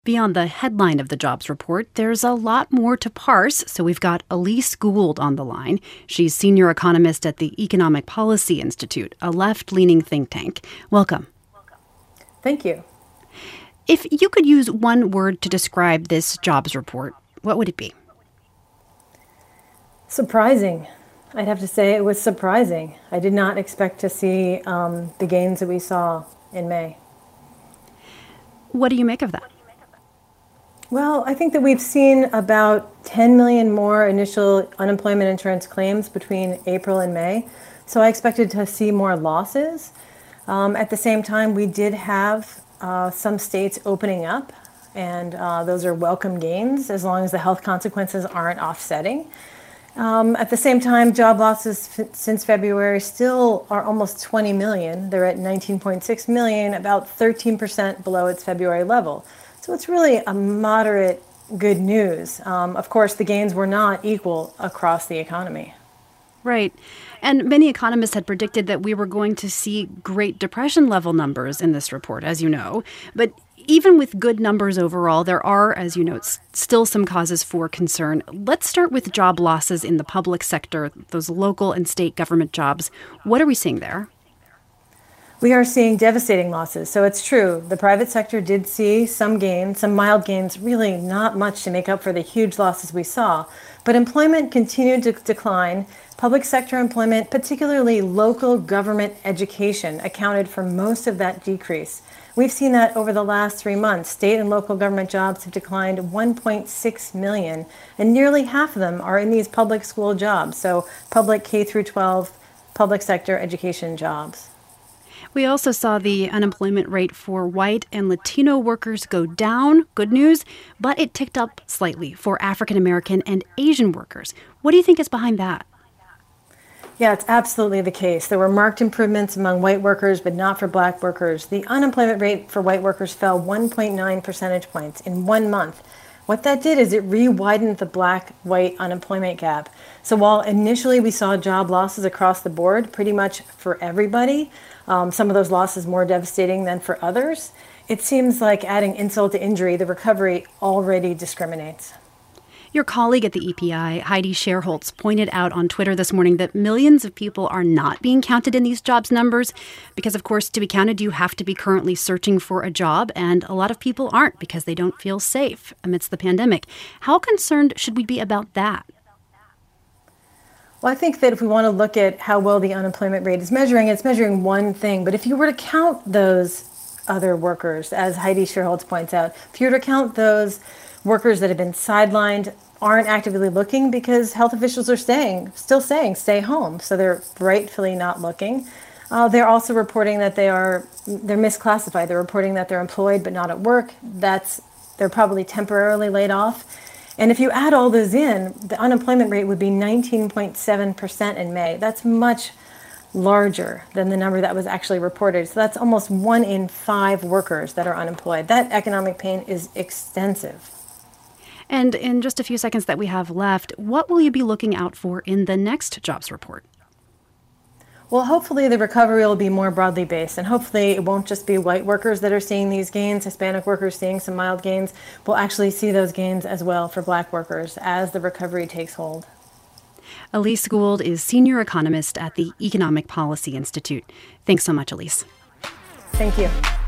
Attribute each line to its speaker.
Speaker 1: Beyond the headline of the jobs report, there's a lot more to parse, so we've got Elise Gould on the line. She's senior economist at the Economic Policy Institute, a left-leaning think tank. Welcome.
Speaker 2: Thank you.
Speaker 1: If you could use one word to describe this jobs report, what would it be?
Speaker 2: Surprising. I'd have to say it was surprising. I did not expect to see the gains that we saw in May.
Speaker 1: What do you make of that?
Speaker 2: Well, I think that we've seen about 10 million more initial unemployment insurance claims between April and May. So I expected to see more losses. At the same time, we did have some states opening up, and those are welcome gains as long as the health consequences aren't offsetting. At the same time, job losses since February still are almost 20 million. They're at 19.6 million, about 13% below its February level. So it's really a moderate good news. Of course, the gains were not equal across the economy.
Speaker 1: Right. And many economists had predicted that we were going to see Great Depression level numbers in this report, as you know. But even with good numbers overall, there are, as you note, still some causes for concern. Let's start with job losses in the public sector, those local and state government jobs. What are we seeing there?
Speaker 2: We are seeing devastating losses. So it's true. The private sector did see some gains, some mild gains, really not much to make up for the huge losses we saw. But employment continued to decline. Public sector employment, particularly local government education, accounted for most of that decrease. We've seen that over the last 3 months. State and local government jobs have declined 1.6 million, and nearly half of them are in these public school jobs, so public K through 12, public sector education jobs.
Speaker 1: We also saw the unemployment rate for white and Latino workers go down, good news, but it ticked up slightly for African American and Asian workers. What do you think is behind that?
Speaker 2: Yeah, it's absolutely the case. There were marked improvements among white workers, but not for black workers. The unemployment rate for white workers fell 1.9 percentage points in 1 month. What that did is it re-widened the black-white unemployment gap. So while initially we saw job losses across the board, pretty much for everybody, some of those losses more devastating than for others, it seems like adding insult to injury, the recovery already discriminates.
Speaker 1: Your colleague at the EPI, Heidi Shierholz, pointed out on Twitter this morning that millions of people are not being counted in these jobs numbers because, of course, to be counted, you have to be currently searching for a job, and a lot of people aren't because they don't feel safe amidst the pandemic. How concerned should we be about that?
Speaker 2: Well, I think that if we want to look at how well the unemployment rate is measuring, it's measuring one thing. But if you were to count those other workers, as Heidi Shierholz points out, if you were to count those workers that have been sidelined, aren't actively looking because health officials are still saying stay home, so they're rightfully not looking. They're also reporting that they're misclassified. They're reporting that they're employed but not at work. They're probably temporarily laid off. And if you add all those in, the unemployment rate would be 19.7% in May. That's much larger than the number that was actually reported. So that's almost 1 in 5 workers that are unemployed. That economic pain is extensive.
Speaker 1: And in just a few seconds that we have left, what will you be looking out for in the next jobs report?
Speaker 2: Well, hopefully the recovery will be more broadly based, and hopefully it won't just be white workers that are seeing these gains, Hispanic workers seeing some mild gains. We'll actually see those gains as well for black workers as the recovery takes hold.
Speaker 1: Elise Gould is senior economist at the Economic Policy Institute. Thanks so much, Elise.
Speaker 2: Thank you.